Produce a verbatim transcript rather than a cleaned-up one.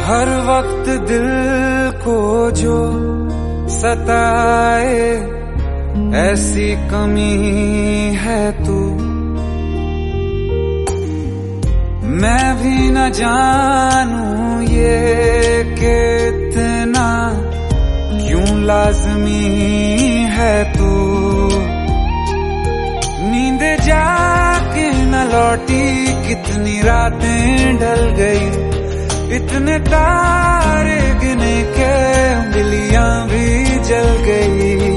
हर वक्त दिल को जो सताए ऐसी कमी है तू। मैं भी न जानूं ये कि इतना क्यों लाज़मी है तू। नींद जाके न लौटी कितनी रातें ढल गई, इतने तारे गिने के उंगलियां भी जल गई।